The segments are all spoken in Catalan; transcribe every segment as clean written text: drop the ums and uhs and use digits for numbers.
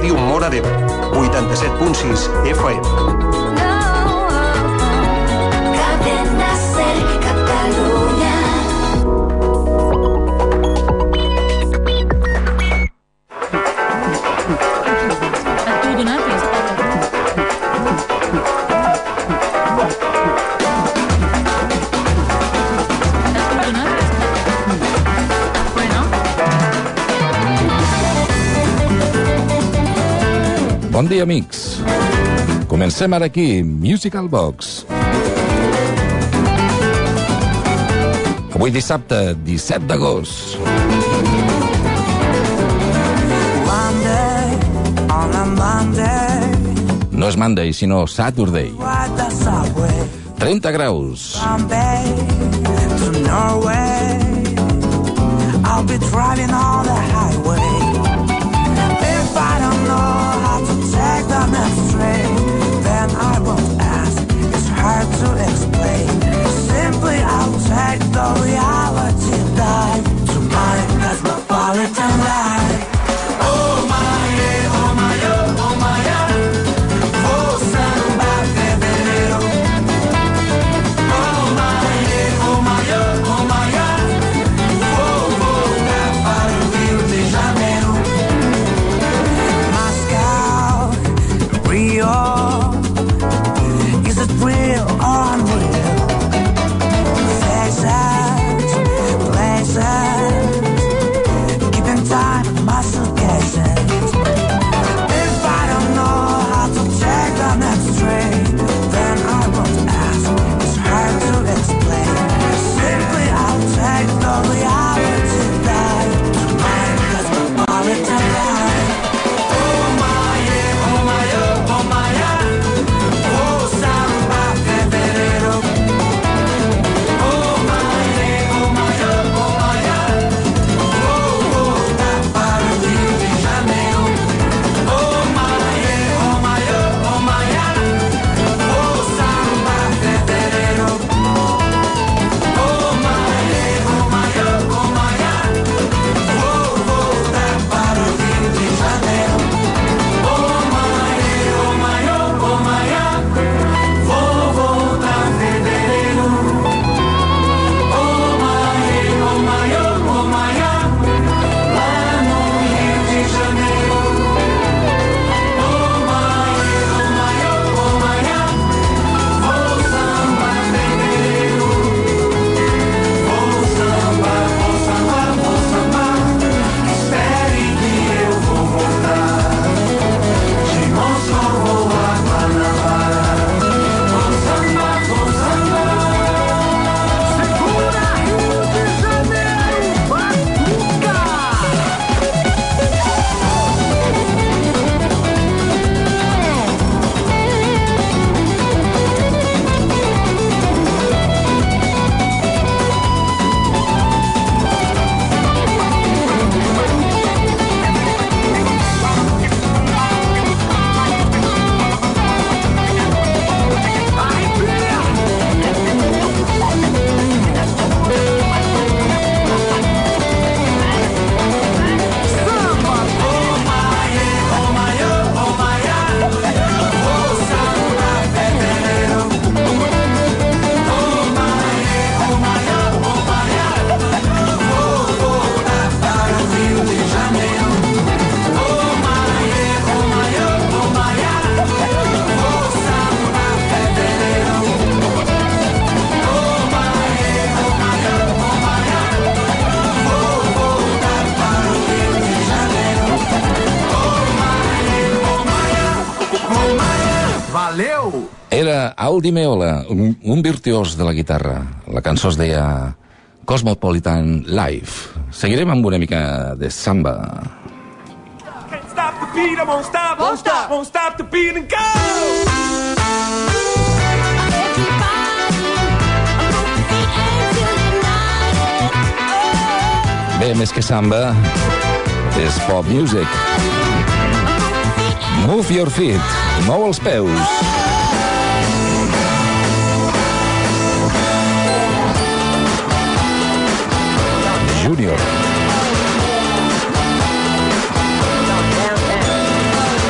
Ràdio Móra d'Ebre, 87.6 FM. Bon dia, amics. Comencem ara aquí, Musical Box. Avui dissabte, 17 d'agost. No és Monday, sinó Saturday. 30 graus. I'll be driving on the highway. If I don't know how to take the next train, then I won't ask, it's hard to explain. Simply I'll take the reality dive to my cosmopolitan life. Oh my yeah, oh my oh, oh my yeah. Oh samba fevereiro. Oh my yeah, oh my oh, oh my yeah. Vou voltar para o Rio de Janeiro. Rio, is it real or unreal? Faces, places, keeping time in my suitcases. If I don't know how to take the next train, then I won't ask, it's hard to explain. Simply I'll take the reality dive to my cosmopolitan life. Oh my yeah, oh my oh, oh my yeah. Oh samba fevereiro. Oh my yeah, oh my oh, oh my yeah. Vou voltar para o Rio de Janeiro. Oh my yeah, oh my oh, oh my yeah. Oh samba fevereiro. Oh my yeah, oh my oh, oh my yeah. Vou voltar para o Rio de Janeiro. Oh my yeah, oh my oh, oh my yeah. Vou voltar em fevereiro. Oh my yeah, oh my oh, oh my yeah. Lá no Rio de Janeiro. Oh my yeah, oh my oh, oh my yeah. Vou samba fevereiro. Vou samba, vou samba, vou samba. Espere que eu vou voltar. De Moscou a Guanabara. Vou samba, vou samba. Segura Rio de Janeiro, batuca! Valeu! Era Aldi Meola, un virtuós de la guitarra. La cançó es deia Cosmopolitan Life. Seguirem amb una mica de samba. Can't stop the beat, I won't stop, won't stop, won't stop the beat and go! Bé, més que samba, és pop music. Move your feet, mou els peus. Junior.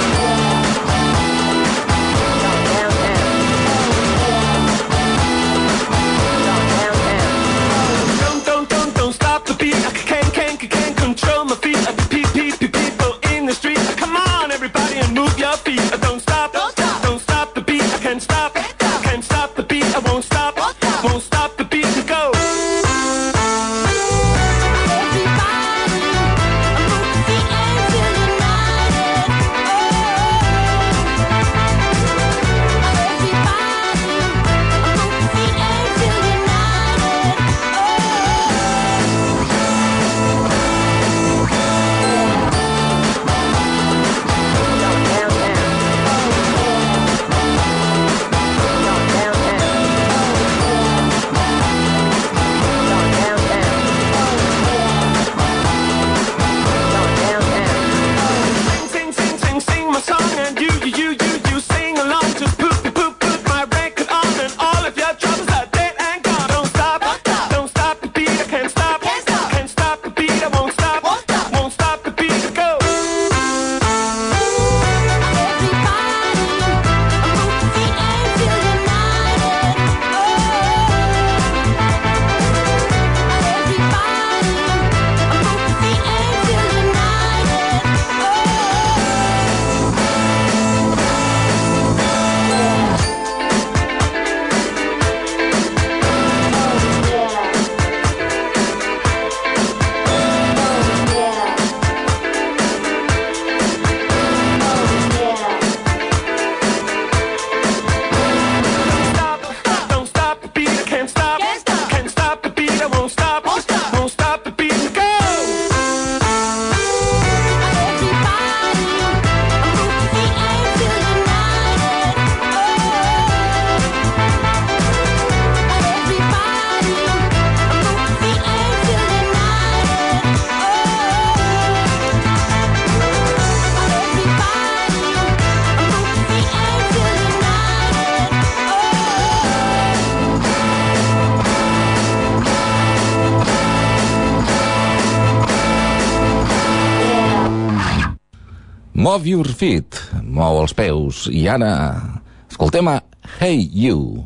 Move your feet, mou els peus. I ara, escoltem a Hey You.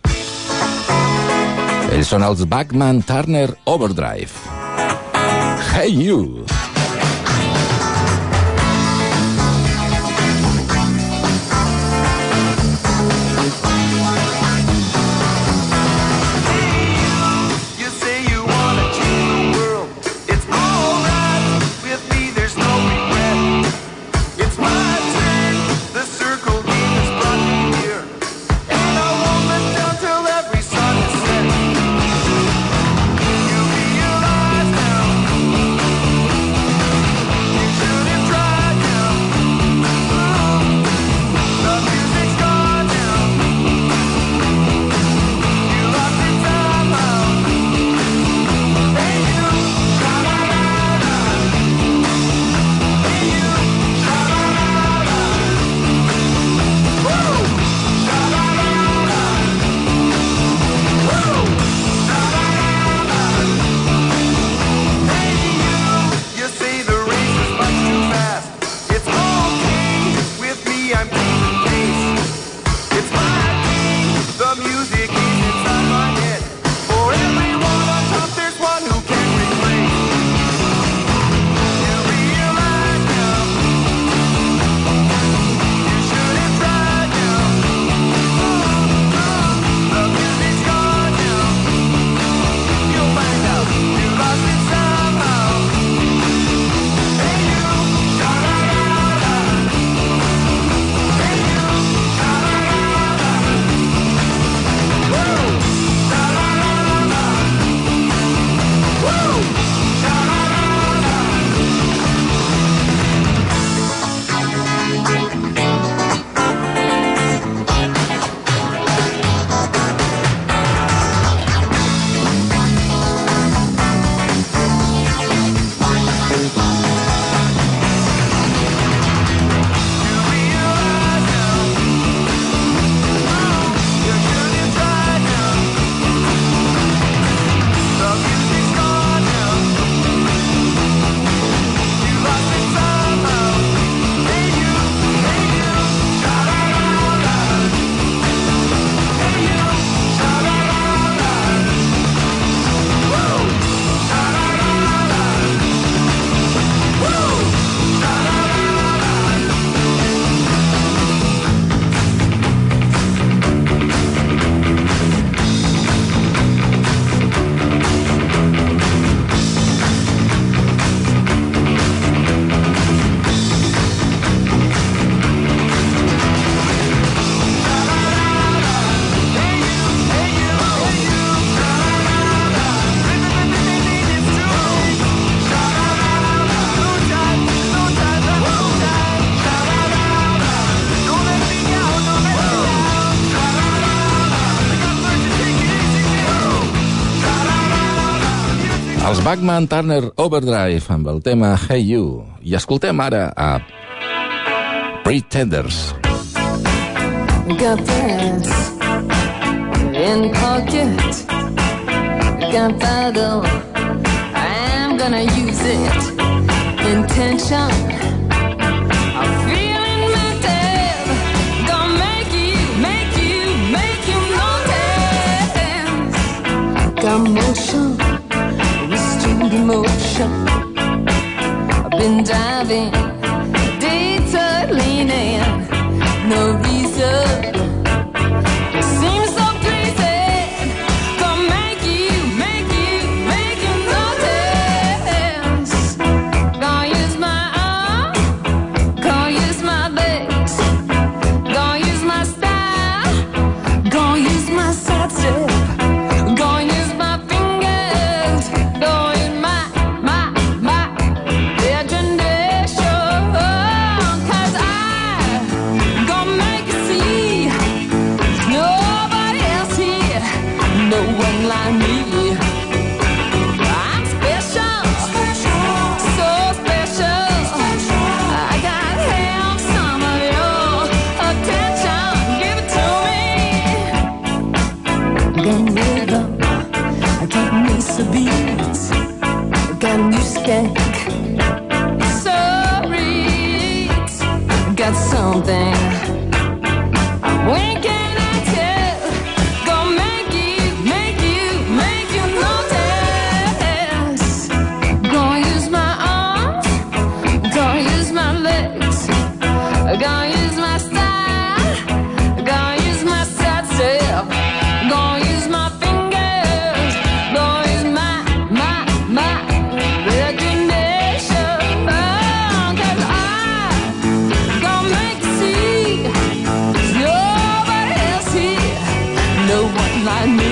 Ells són els Bachman Turner Overdrive. Hey You. Els Bachman Turner Overdrive amb el tema Hey You. I escoltem ara a Pretenders. Got friends in pocket, got bottle, I'm gonna use it. Intention, I'm feeling mental, gonna make you notice. Got motion, restored emotion, I've been diving, data leaning, no reason. It seems so pleasing. Gonna make you notice. Gonna use my arm, gonna use my legs, gonna use my style, gonna use my side step, gonna use my fingers, gonna use my imagination. something. When can I tell? Gonna make you notice. Gonna use my arms, gonna use my legs, gonna use my style, gonna use my side step, gonna use my fingers, gonna use my imagination. Cause I'm gonna make you see there's nobody else here, no one like me.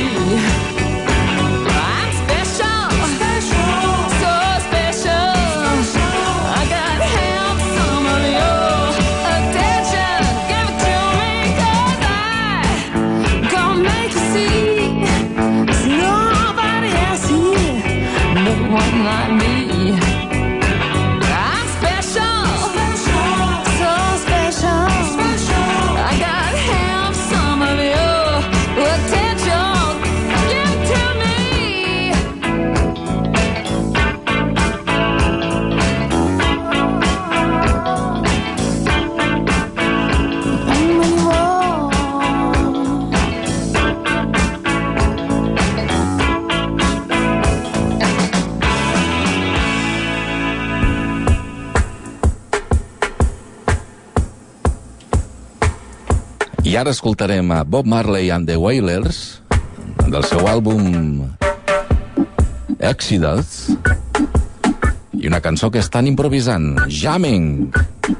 I'm special, so special. I gotta have some of your attention. Give it to me, 'cause I'm gonna make you see there's nobody else here, no one like me. I'm special, so special. I gotta have some of your attention. Give it to me. I ara escoltarem a Bob Marley and the Wailers del seu àlbum Exodus i una cançó que estan improvisant, Jamming.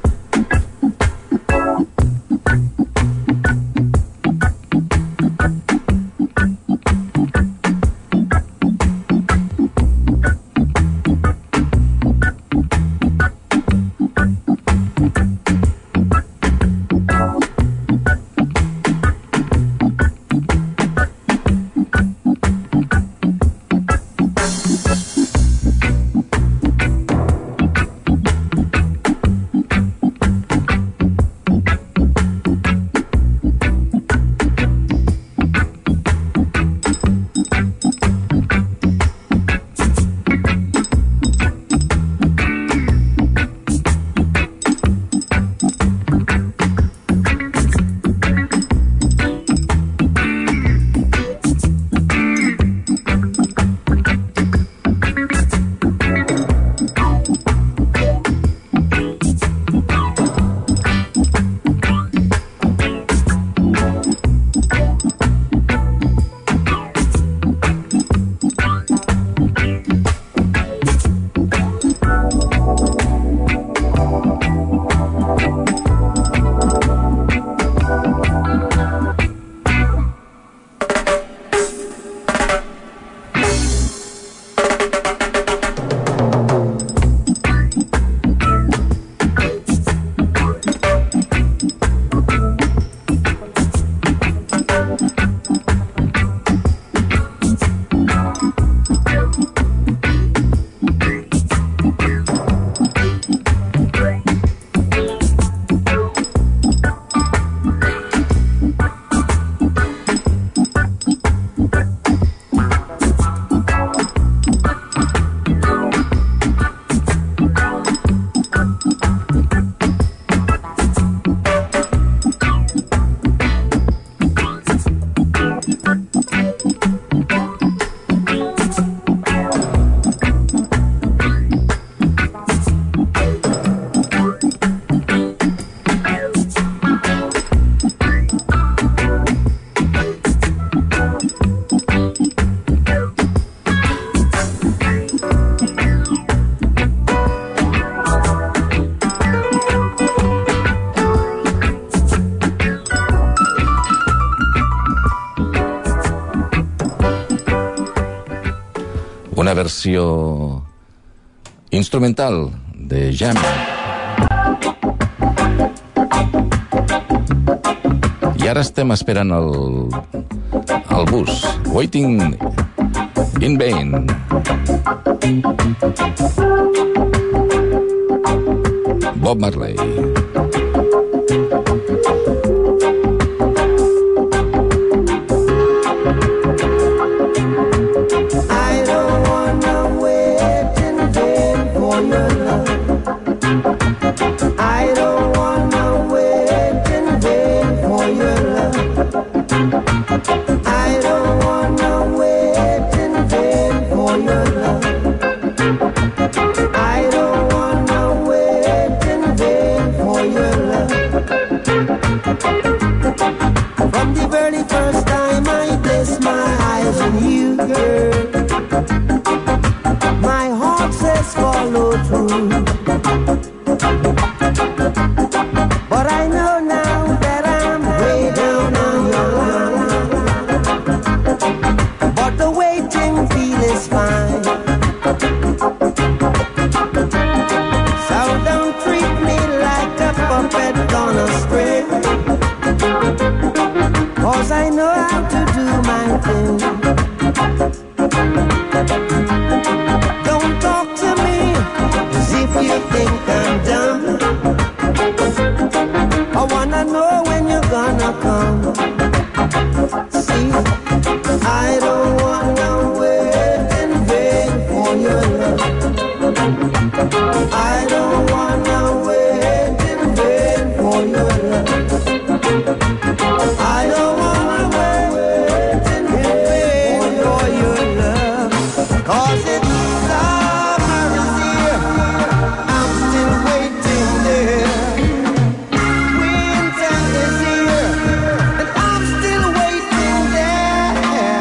Una versió instrumental de Jam. I ara estem esperant el bus. Waiting in vain. Bob Marley. I don't wanna wait From the very first time I placed my eyes on you, girl, my heart says follow through. But I know now that I'm way down on your line. But the waiting feel is fine. So don't treat me like a puppet on a string, 'cause I know how to do my thing. Don't talk to me as if you think I'm dumb. I wanna know when you're gonna come. See, I don't wanna wait in vain for your love. I don't wanna wait in vain for your love. I don't wanna wait in vain for your love. 'Cause it's summer is here, I'm still waiting there. Winter is here, and I'm still waiting there.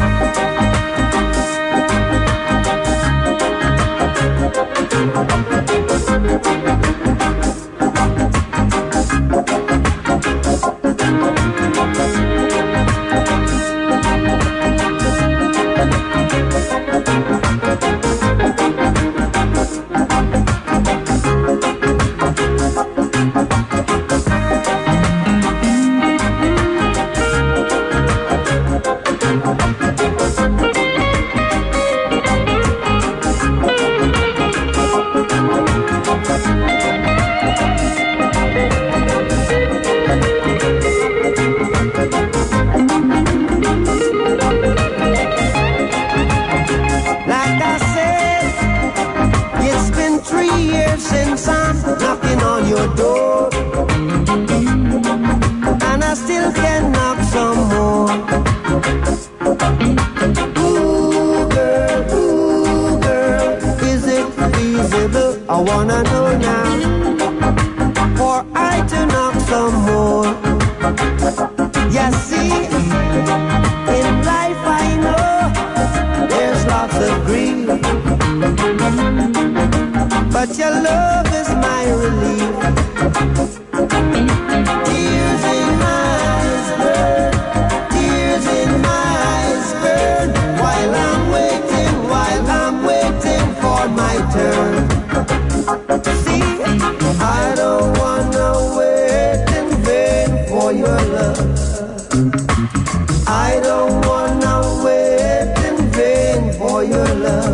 Like I said, it's been 3 years since I'm knocking on your door, and I still can knock some more. Ooh, girl, is it feasible? I wanna know now, for I to knock some more. You see, in life I know there's lots of grief, but your love is my relief. Tears in my eyes burn, tears in my eyes burn, while I'm waiting for my turn. See, I don't wanna wait in vain for your love. I don't wanna wait in vain for your love.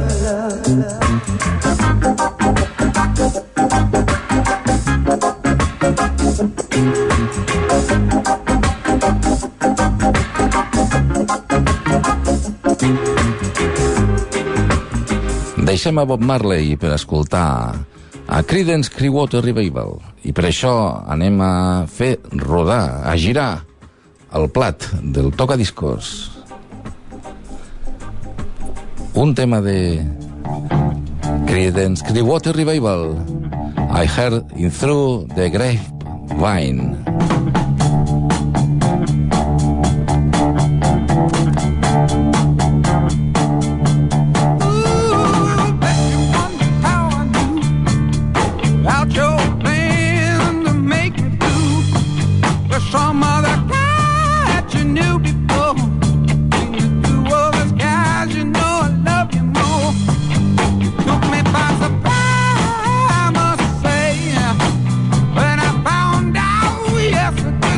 Deixem a Bob Marley per escoltar a Creedence Clearwater Revival, i per això anem a fer rodar, a girar el plat del tocadiscos. Un tema de Creedence Clearwater Revival, I Heard It Through the Grapevine. When I found out yesterday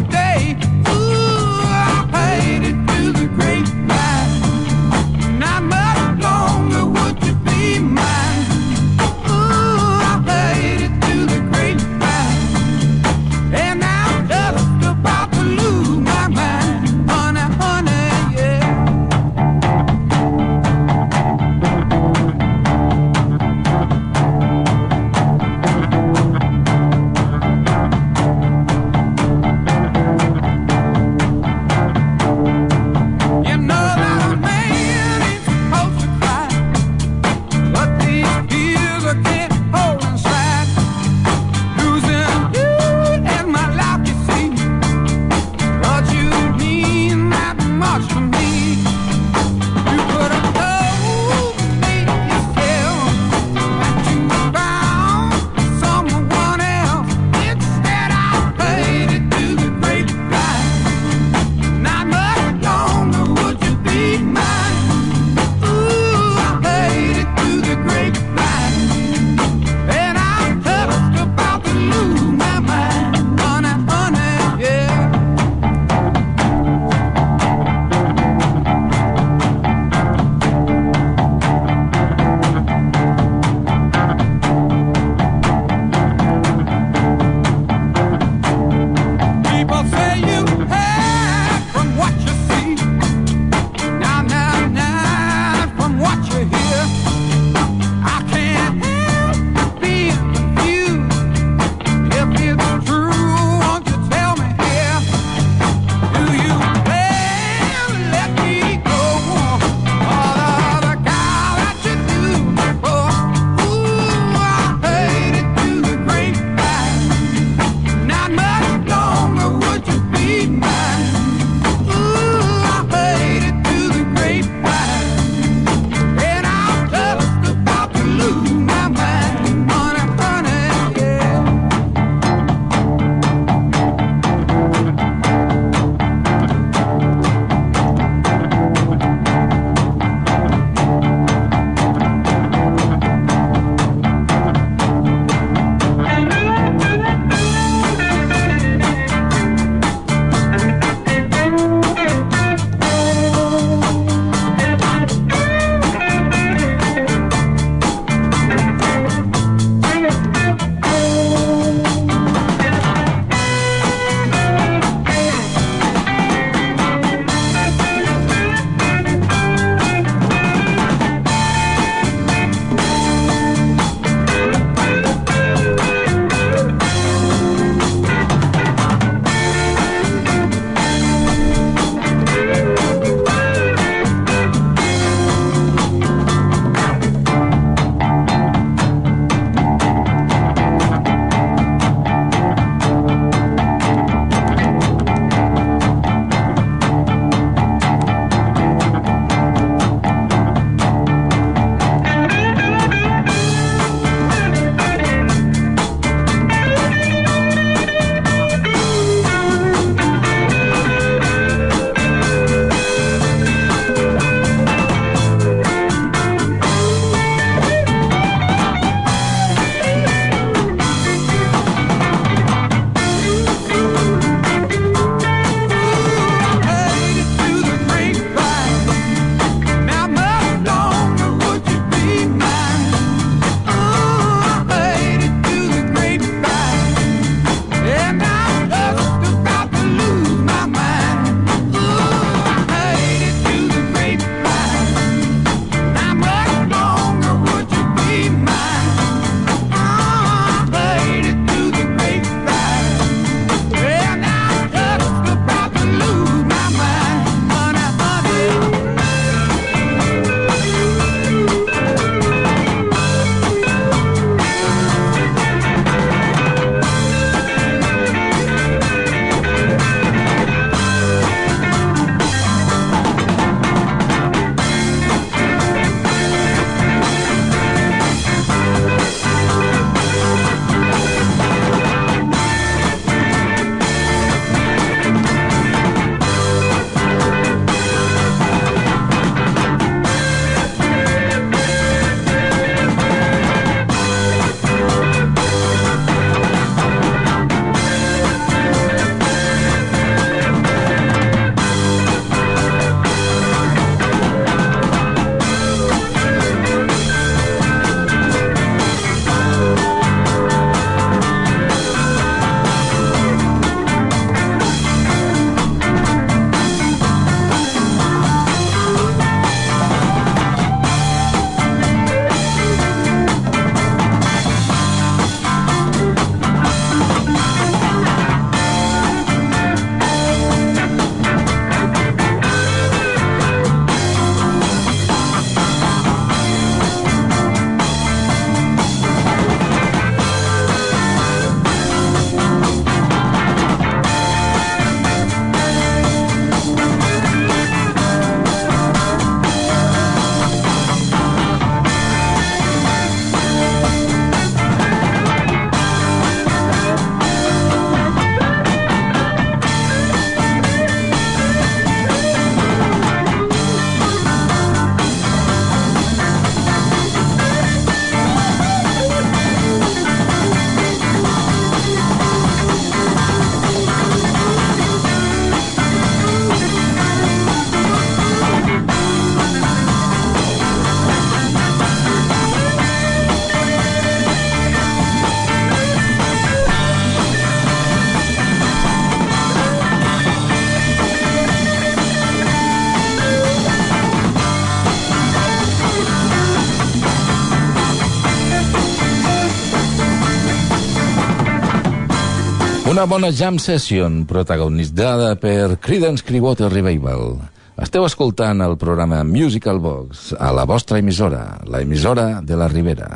Una bona jam session protagonitzada per Creedence Clearwater Revival. Esteu escoltant el programa Musical Box a la vostra emissora, la emissora de la Ribera.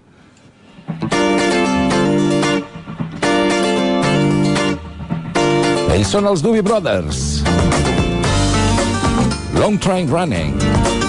Ells són els Doobie Brothers. Long Train Running.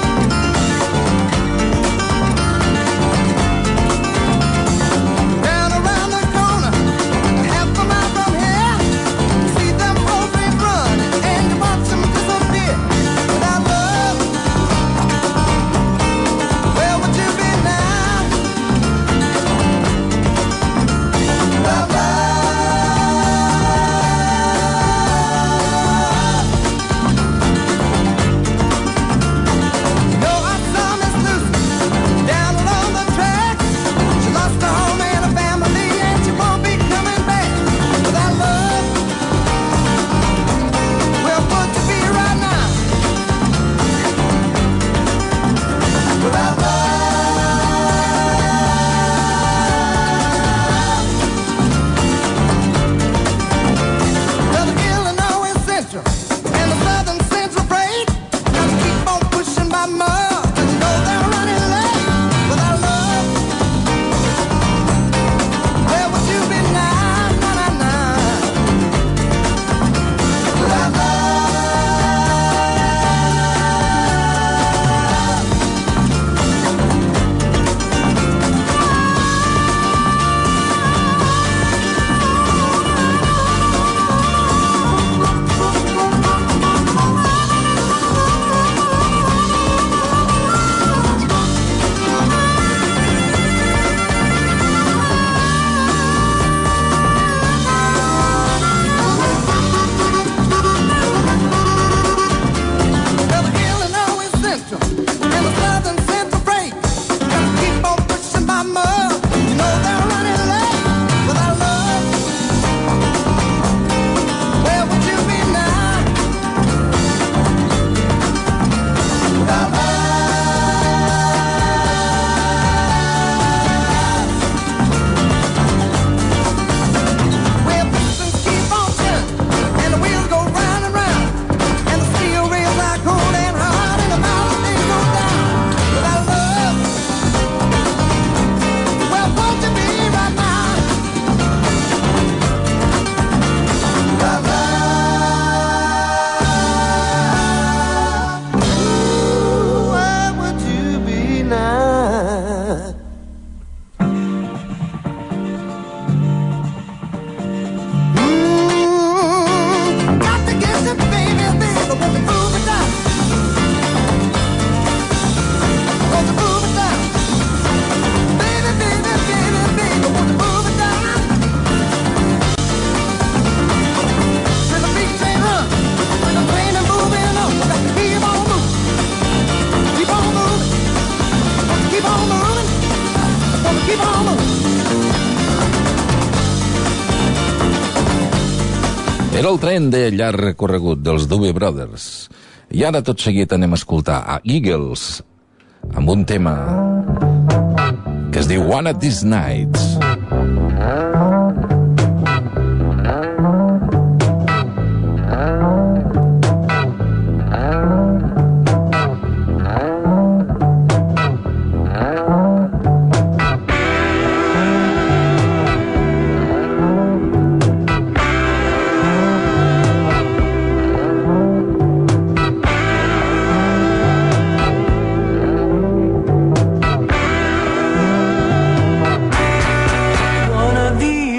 Era el tren de llarg recorregut dels Doobie Brothers. I ara tot seguit anem a escoltar a Eagles amb un tema que es diu One of These Nights. One of these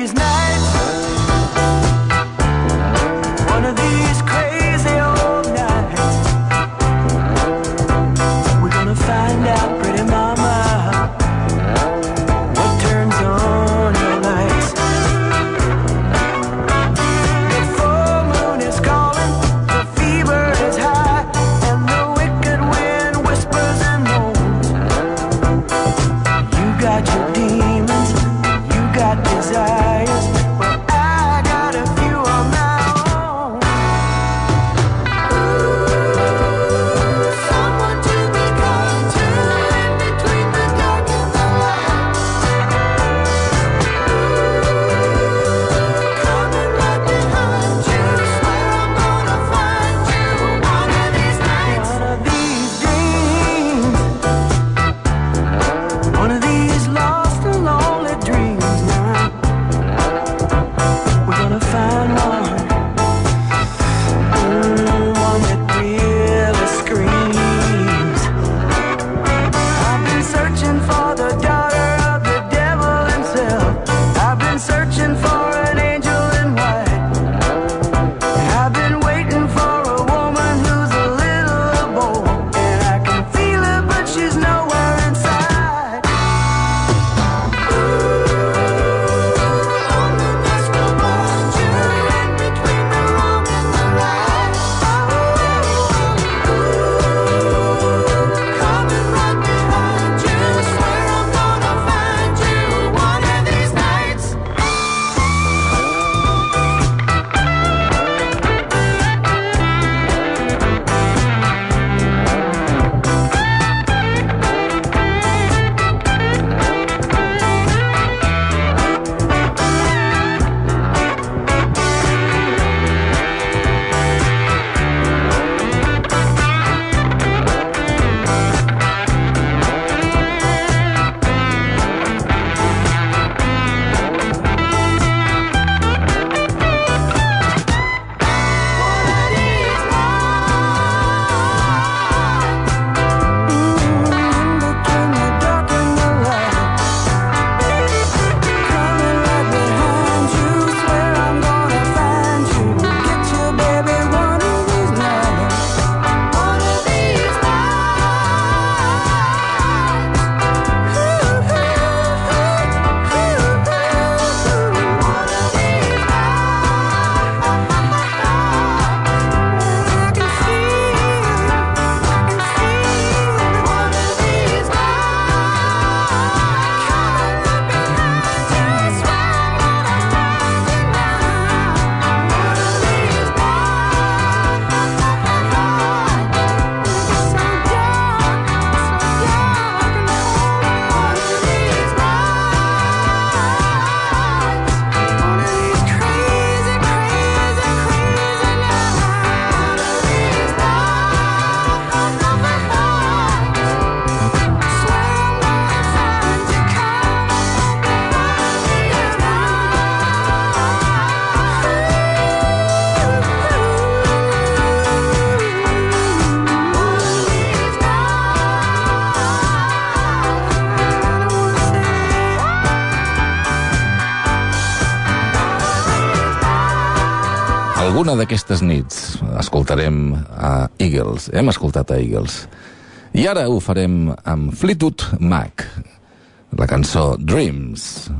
Alguna d'aquestes nits escoltarem a Eagles. Hem escoltat a Eagles. I ara ho farem amb Fleetwood Mac, la cançó Dreams.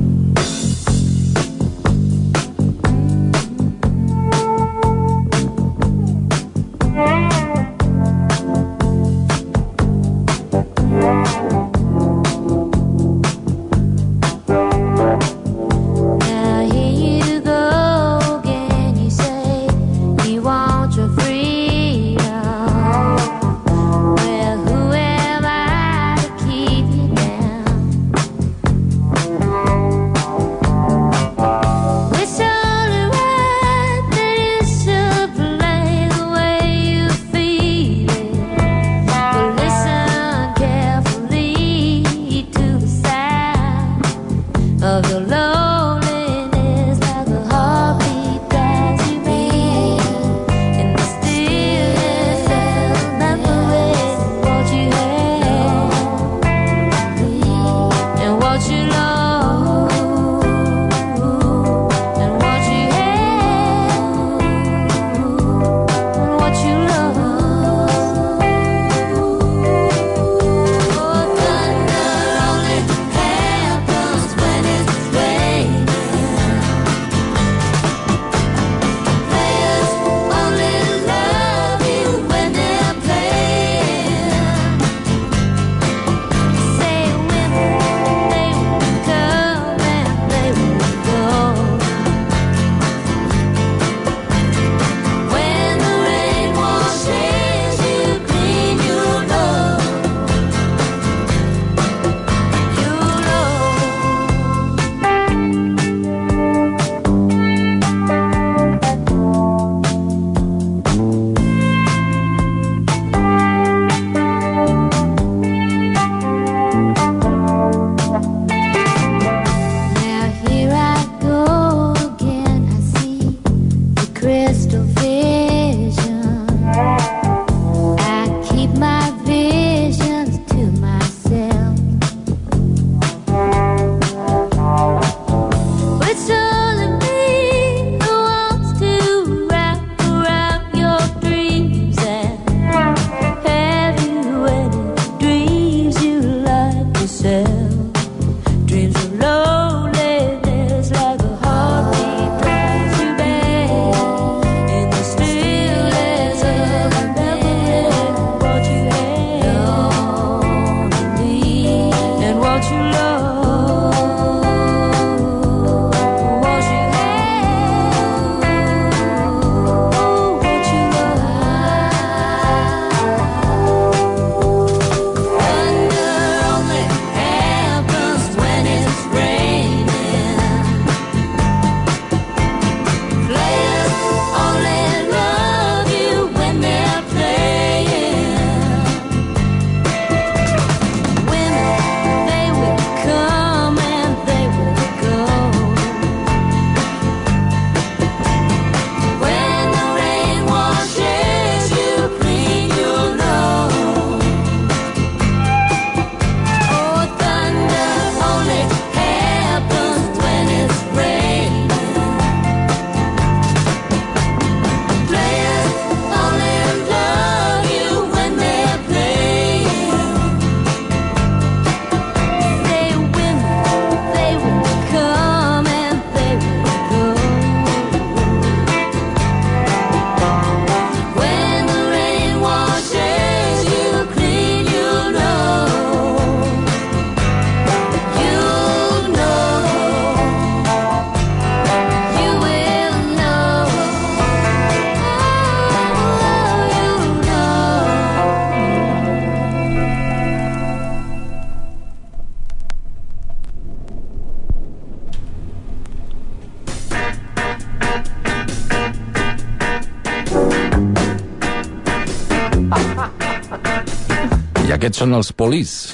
I aquests són els Police.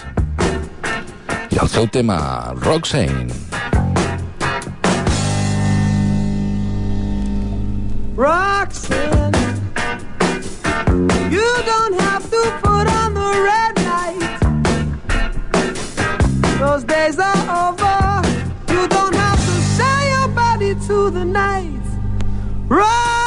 I el seu tema, Roxanne. Roxanne, you don't have to put on the red light. Those days are over. You don't have to sell your body to the night. Roxanne,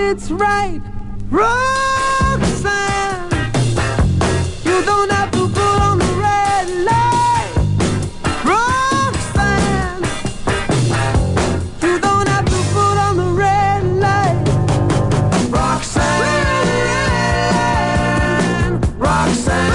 it's right. Roxanne, you don't have to put on the red light. Roxanne, you don't have to put on the red light. Roxanne, Roxanne,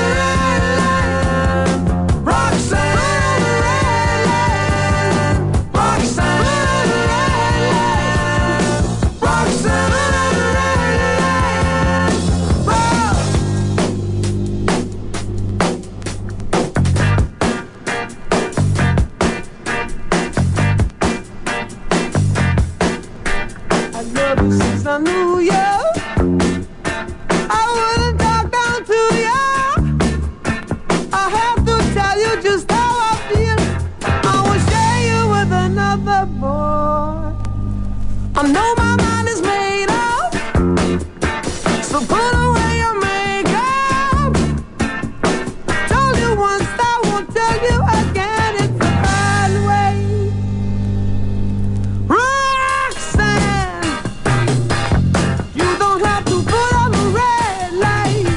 since I knew you, I wouldn't talk down to you. I have to tell you just how I feel. I will share you with another boy. I know my mind is made up, so put away your makeup. Told you once, I won't tell you again. It's the bad way. Roxanne, you don't have to put on the red light.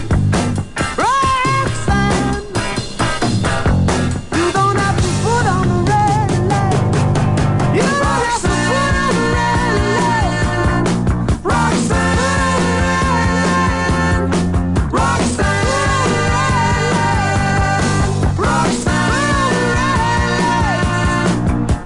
Roxanne, you don't have to put on the red light. You don't have to put on the red light. Roxanne, Roxanne, Roxanne,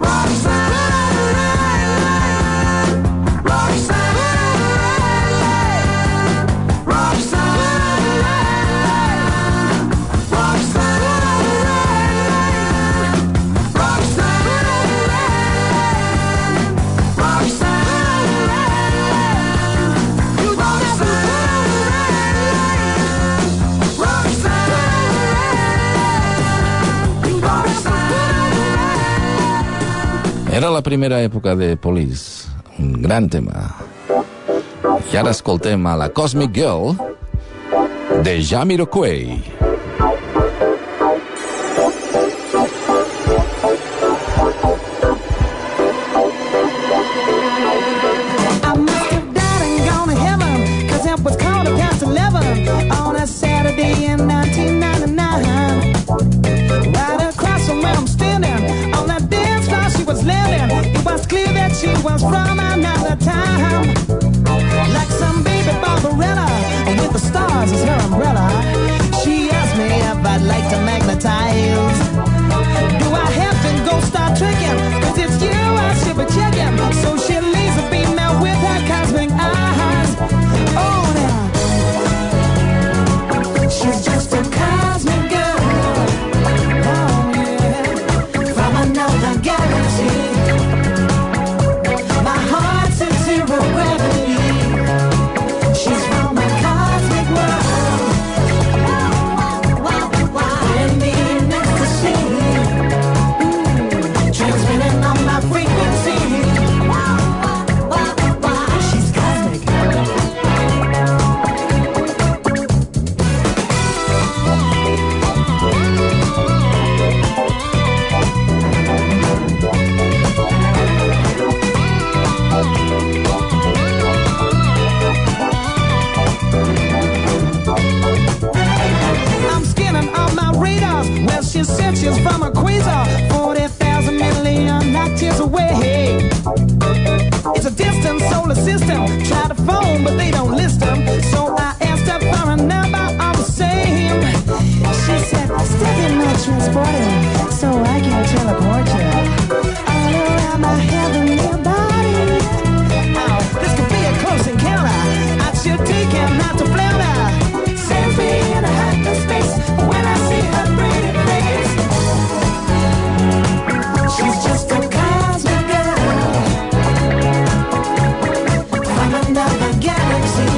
Era la primera època de Police, un gran tema. I ara escoltem a la Cosmic Girl de Jamiroquai. I must have died and gone to heaven, 'cause it was 11 on a Saturday in 1999. Right across from where I'm standing, on that dance floor she was landing. It was clear that she was from another time. Like some baby Barbarella, with the stars as her umbrella. She asked me if I'd like to magnetize. Do I have to go start tricking? 'Cause it's you I should be checking. So she leaves a female with her cosmic eyes. Oh, now she's just a cosmic girl. Oh, yeah. From another galaxy. My heart's in zero gravity. She's from a cosmic world. In the ecstasy. Transmitting on my frequency. She's cosmic. I'm scanning all my radars. Well, she said she's from a quasar, 40,000 million light years away. It's a distant solar system. Try to phone, but they don't list them. So I asked her for a number all the same. She said, step in my transporter so I can teleport you all around my heavenly body. Oh, this could be a close encounter. I should take him not to flounder. Sends me in a hyperspace when I see her pretty face. She's just a cosmic girl from another galaxy.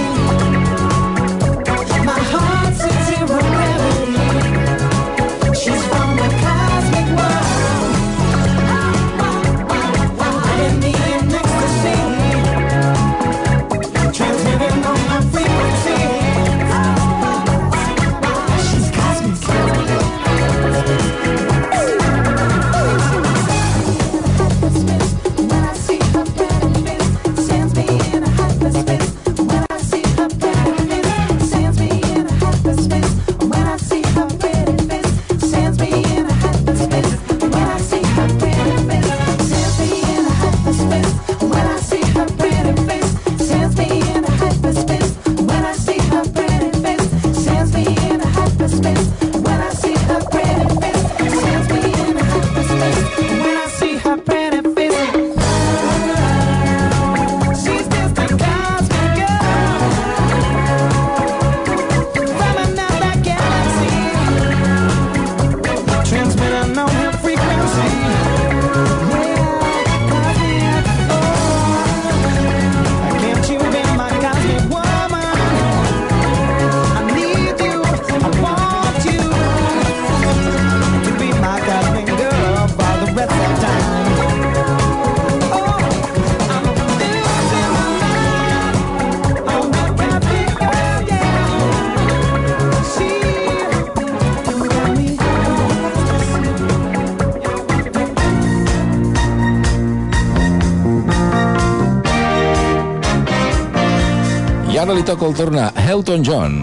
I ara li toca el torn a Elton John.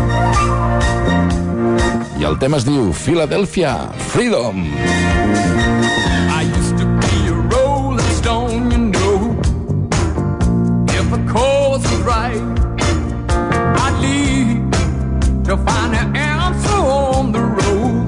I el tema es diu Philadelphia Freedom. I used to be a rolling stone, you know. If a cause was right, I'd leave to find the answer on the road.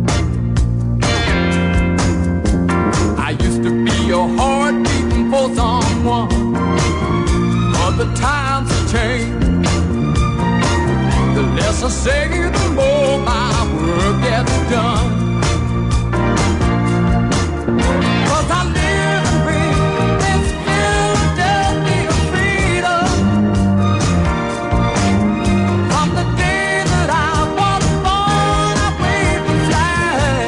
I used to be a heart beating for someone, but the times have changed. The less I say, the more my work gets done. 'Cause I live and breathe this Philadelphia freedom. From the day that I was born, I waved the flag.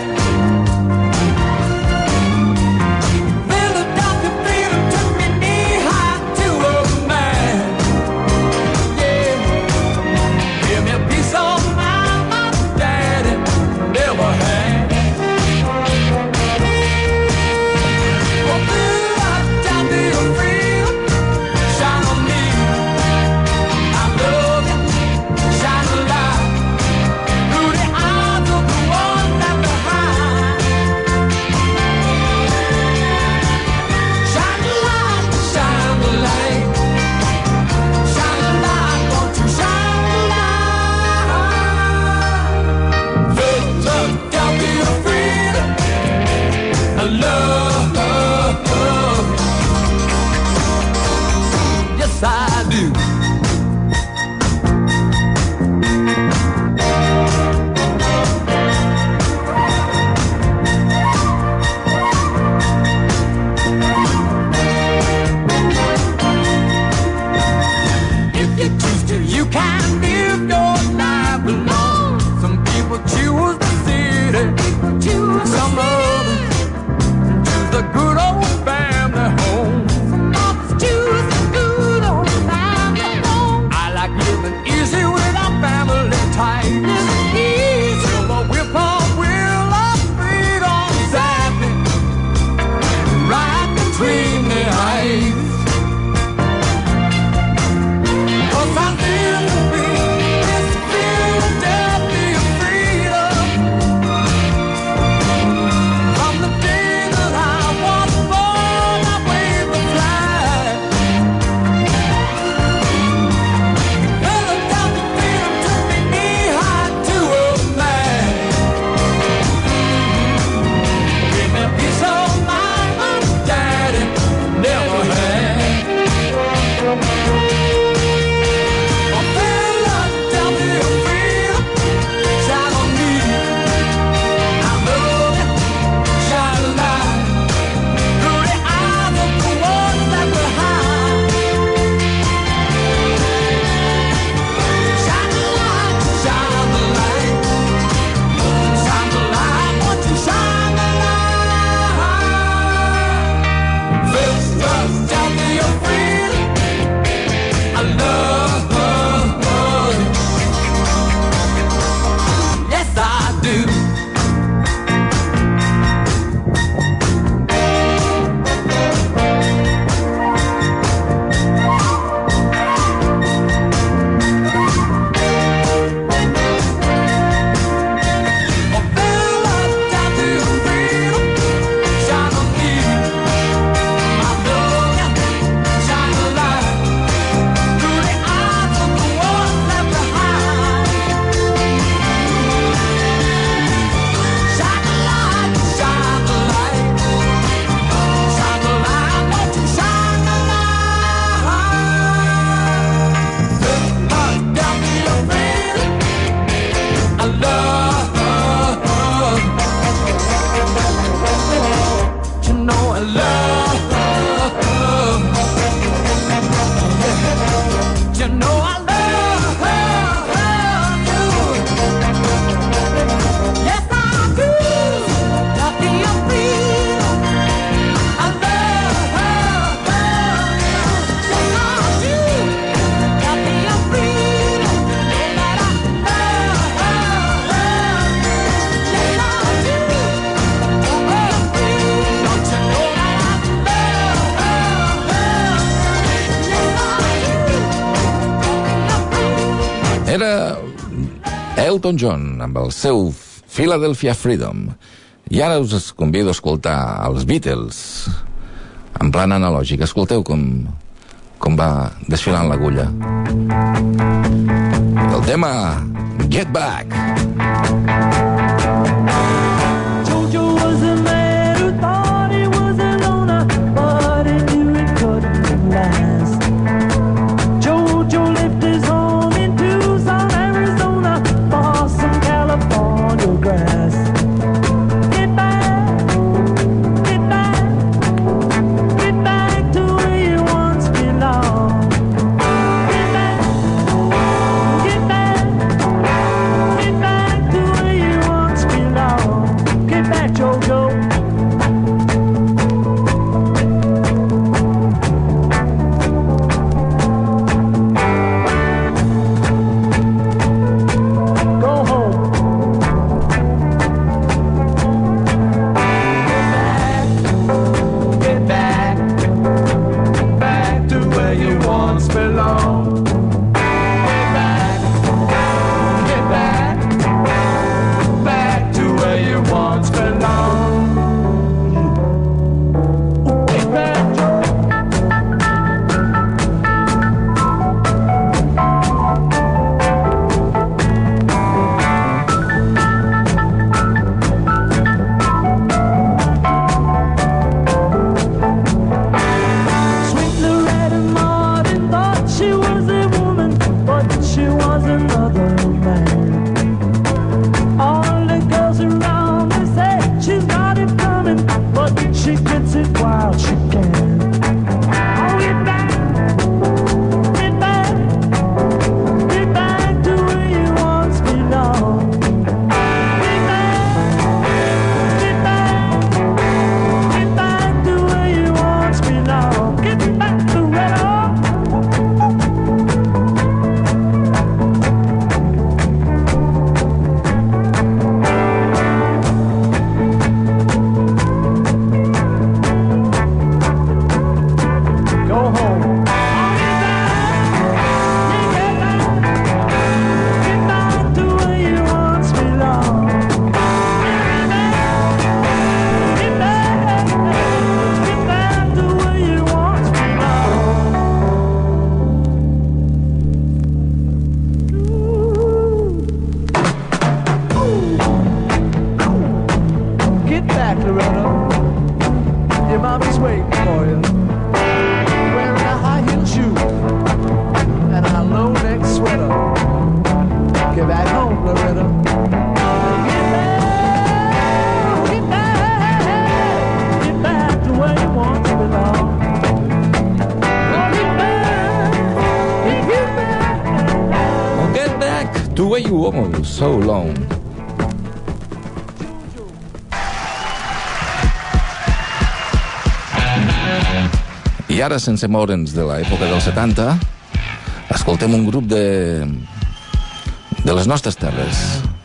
Philadelphia freedom took me knee-high to a man. Yeah, give me a piece of mind my daddy never had. Well, Philadelphia freedom, shine on me. I love you, shine a light through the eyes of the one left behind. Shine the light, shine the light, shine the light, won't you shine the light? Philadelphia freedom, love, love, love. Yes, I do. If you choose to, you can live your life alone. Some people choose the city, some others choose the good old family home. Some others choose the good old family home. I like living easy without family ties. Living easy. Till the whip-on-wheel of freedom zap me right between the eyes. 'Cause I live to be Era Elton John amb el seu Philadelphia Freedom. I ara us convido a escoltar els Beatles en plan analògic. Escolteu com va desfilant l'agulla. El tema Get Back. Jojo was a man who thought he was a loner, but he knew it couldn't last. Jojo left his home in Tucson, Arizona, for some California grass. Get back, get back, get back to where you once belonged. Get back, get back, get back to where you once belonged. Get back, Jojo. Go home. Get back, back to where you once belonged. Get back, back to where you once belonged. Get back, Joe. Sweet Loretta Martin thought she was a woman, but she was another man. All the girls around me say she's got it coming, but she gets it while she can. Oh, get back, get back, get back to where you once belonged. Get back, get back, get back to where you once belonged. Get back to Loretta. Go home. Get back to where you once belonged. Get back to where you once belonged. Get back, Loretta. Your mommy's waiting for you. Wearing a high-heel shoe and a low-neck sweater. Get back home, Loretta. Get back, get back, get back to where you once belonged. Oh, get back, get back. Get back to where you were so long. I ara, sense moure'ns de l'època dels 70, escoltem un grup de les nostres terres.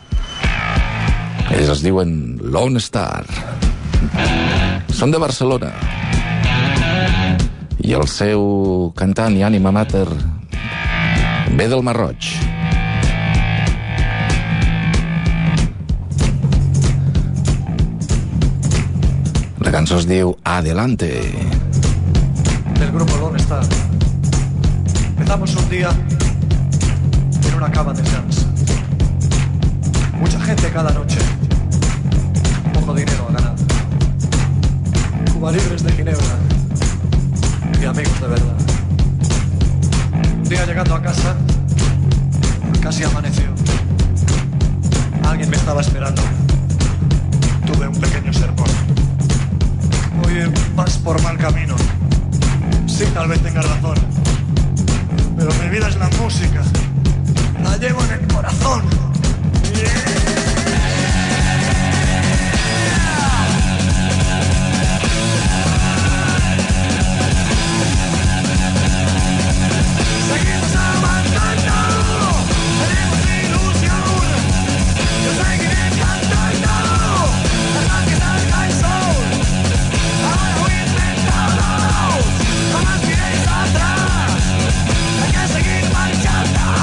Ells es diuen Lone Star. Són de Barcelona. I el seu cantant i ànima mater ve del Marroig. La cançó es diu Adelante. Del grupo Lone Star. Empezamos un día en una cava de jazz. Mucha gente cada noche, poco dinero a ganar. Cuba libres de Ginebra y amigos de verdad. Un día llegando a casa, casi amaneció. Alguien me estaba esperando. Tuve un pequeño sermón. Oye, vas por mal camino. Sí, tal vez tengas razón, pero mi vida es la música, la llevo en el corazón. Seguimos avanzando, tenemos ilusión, yo seguiré cantando hasta que salga el sol. Ahora voy a intentarlo. Jamás miréis atrás, hay que seguir marchando.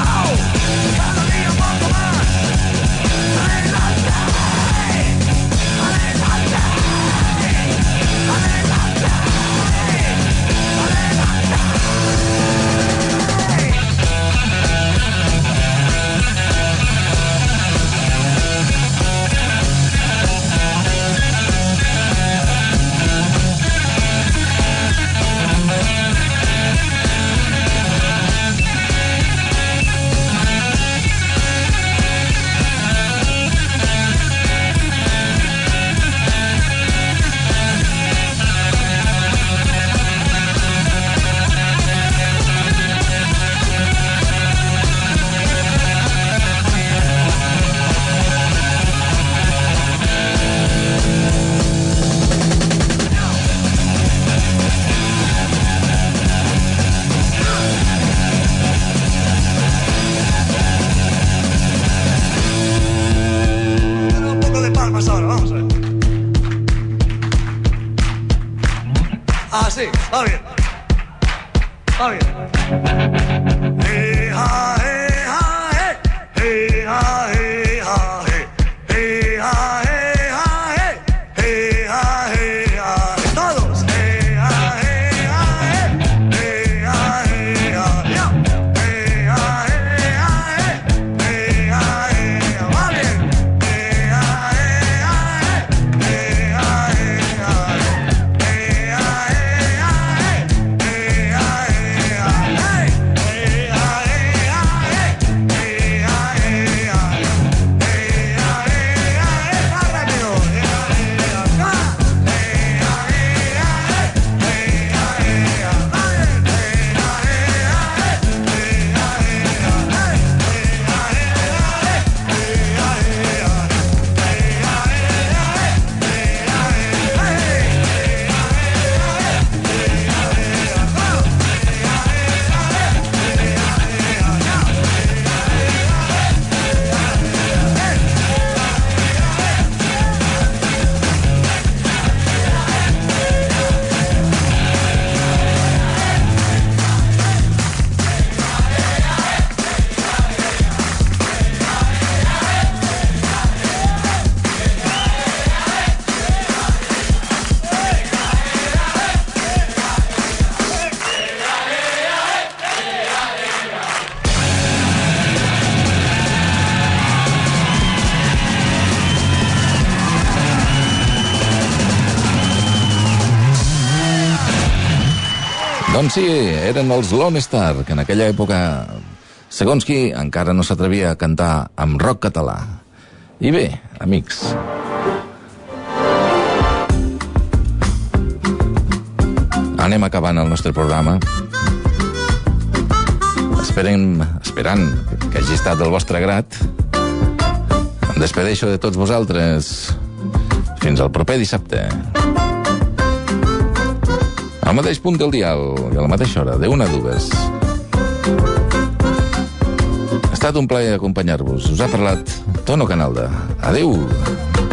sí, está bien. Está bien. Todos. Doncs sí, eren els Lone Star, que en aquella època, segons qui, encara no s'atrevia a cantar amb rock català. I bé, amics, anem acabant el nostre programa. Esperant que hagi estat del vostre grat. Em despedeixo de tots vosaltres. Fins al proper dissabte. Al mateix punt del dial i a la mateixa hora, de 1 a 2. Ha estat un plaer acompanyar-vos. Us ha parlat Tono Canalda. Adeu!